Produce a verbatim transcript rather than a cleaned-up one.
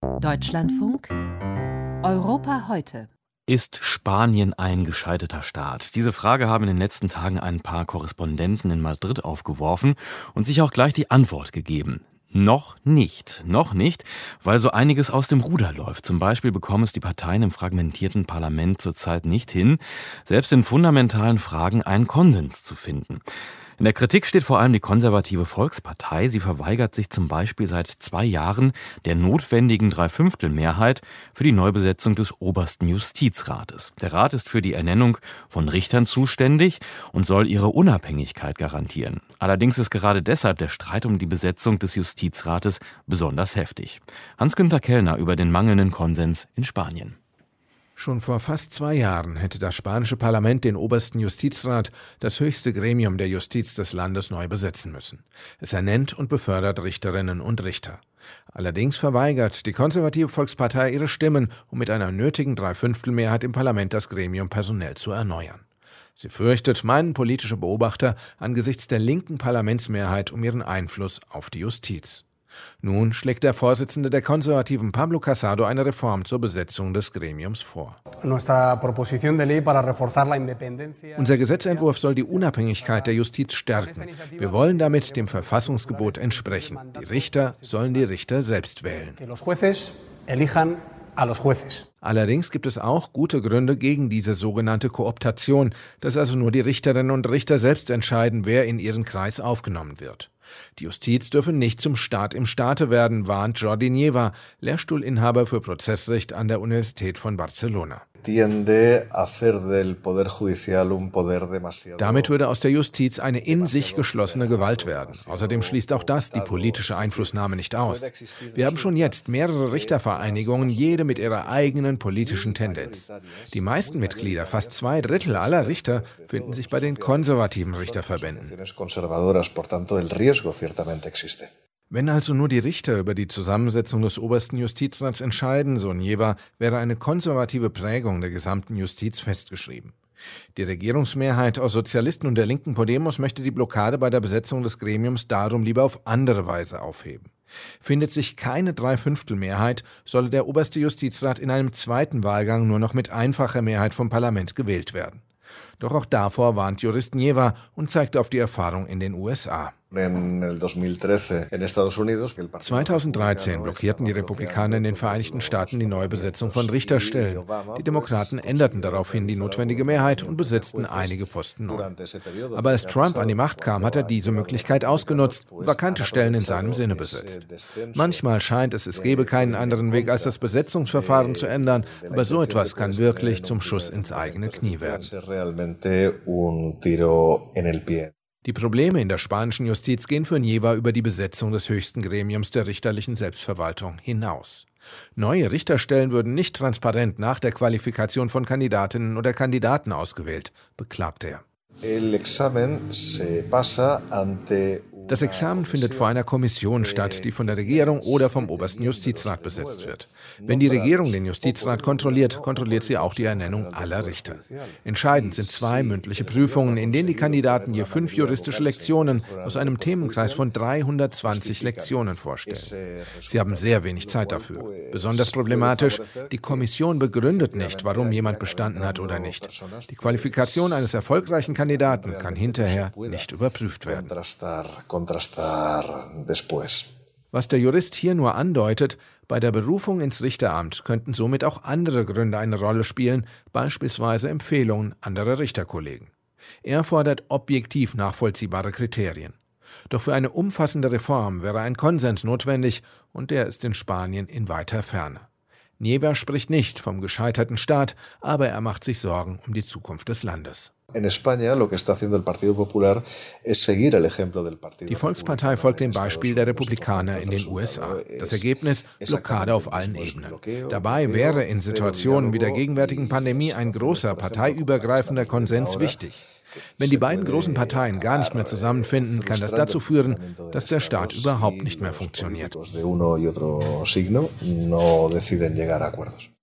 Deutschlandfunk Europa heute. Ist Spanien ein gescheiterter Staat? Diese Frage haben in den letzten Tagen ein paar Korrespondenten in Madrid aufgeworfen und sich auch gleich die Antwort gegeben. Noch nicht, noch nicht, weil so einiges aus dem Ruder läuft. Zum Beispiel bekommen es die Parteien im fragmentierten Parlament zurzeit nicht hin, selbst in fundamentalen Fragen einen Konsens zu finden. In der Kritik steht vor allem die konservative Volkspartei. Sie verweigert sich zum Beispiel seit zwei Jahren der notwendigen Dreiviertelmehrheit für die Neubesetzung des obersten Justizrates. Der Rat ist für die Ernennung von Richtern zuständig und soll ihre Unabhängigkeit garantieren. Allerdings ist gerade deshalb der Streit um die Besetzung des Justizrates besonders heftig. Hans-Günther Kellner über den mangelnden Konsens in Spanien. Schon vor fast zwei Jahren hätte das spanische Parlament den obersten Justizrat, das höchste Gremium der Justiz des Landes, neu besetzen müssen. Es ernennt und befördert Richterinnen und Richter. Allerdings verweigert die konservative Volkspartei ihre Stimmen, um mit einer nötigen Dreiviertelmehrheit im Parlament das Gremium personell zu erneuern. Sie fürchtet, meinen politische Beobachter, angesichts der linken Parlamentsmehrheit um ihren Einfluss auf die Justiz. Nun schlägt der Vorsitzende der Konservativen Pablo Casado eine Reform zur Besetzung des Gremiums vor. Unser Gesetzentwurf soll die Unabhängigkeit der Justiz stärken. Wir wollen damit dem Verfassungsgebot entsprechen. Die Richter sollen die Richter selbst wählen. Allerdings gibt es auch gute Gründe gegen diese sogenannte Kooptation, dass also nur die Richterinnen und Richter selbst entscheiden, wer in ihren Kreis aufgenommen wird. Die Justiz dürfe nicht zum Staat im Staate werden, warnt Jordi Nieva, Lehrstuhlinhaber für Prozessrecht an der Universität von Barcelona. Damit würde aus der Justiz eine in sich geschlossene Gewalt werden. Außerdem schließt auch das die politische Einflussnahme nicht aus. Wir haben schon jetzt mehrere Richtervereinigungen, jede mit ihrer eigenen politischen Tendenz. Die meisten Mitglieder, fast zwei Drittel aller Richter, finden sich bei den konservativen Richterverbänden. Wenn also nur die Richter über die Zusammensetzung des obersten Justizrats entscheiden, so Nieva, wäre eine konservative Prägung der gesamten Justiz festgeschrieben. Die Regierungsmehrheit aus Sozialisten und der linken Podemos möchte die Blockade bei der Besetzung des Gremiums darum lieber auf andere Weise aufheben. Findet sich keine Dreiviertelmehrheit, solle der oberste Justizrat in einem zweiten Wahlgang nur noch mit einfacher Mehrheit vom Parlament gewählt werden. Doch auch davor warnt Jurist Nieva und zeigt auf die Erfahrung in den U S A. zweitausenddreizehn blockierten die Republikaner in den Vereinigten Staaten die Neubesetzung von Richterstellen. Die Demokraten änderten daraufhin die notwendige Mehrheit und besetzten einige Posten neu. Aber als Trump an die Macht kam, hat er diese Möglichkeit ausgenutzt und vakante Stellen in seinem Sinne besetzt. Manchmal scheint es, es gebe keinen anderen Weg, als das Besetzungsverfahren zu ändern, aber so etwas kann wirklich zum Schuss ins eigene Knie werden. Die Probleme in der spanischen Justiz gehen für Nieva über die Besetzung des höchsten Gremiums der richterlichen Selbstverwaltung hinaus. Neue Richterstellen würden nicht transparent nach der Qualifikation von Kandidatinnen oder Kandidaten ausgewählt, beklagt er. Das Examen findet vor einer Kommission statt, die von der Regierung oder vom obersten Justizrat besetzt wird. Wenn die Regierung den Justizrat kontrolliert, kontrolliert sie auch die Ernennung aller Richter. Entscheidend sind zwei mündliche Prüfungen, in denen die Kandidaten je fünf juristische Lektionen aus einem Themenkreis von dreihundertzwanzig Lektionen vorstellen. Sie haben sehr wenig Zeit dafür. Besonders problematisch, die Kommission begründet nicht, warum jemand bestanden hat oder nicht. Die Qualifikation eines erfolgreichen Kandidaten kann hinterher nicht überprüft werden. Was der Jurist hier nur andeutet, bei der Berufung ins Richteramt könnten somit auch andere Gründe eine Rolle spielen, beispielsweise Empfehlungen anderer Richterkollegen. Er fordert objektiv nachvollziehbare Kriterien. Doch für eine umfassende Reform wäre ein Konsens notwendig, und der ist in Spanien in weiter Ferne. Nieva spricht nicht vom gescheiterten Staat, aber er macht sich Sorgen um die Zukunft des Landes. Die Volkspartei folgt dem Beispiel der Republikaner in den U S A. Das Ergebnis: Blockade auf allen Ebenen. Dabei wäre in Situationen wie der gegenwärtigen Pandemie ein großer parteiübergreifender Konsens wichtig. Wenn die beiden großen Parteien gar nicht mehr zusammenfinden, kann das dazu führen, dass der Staat überhaupt nicht mehr funktioniert.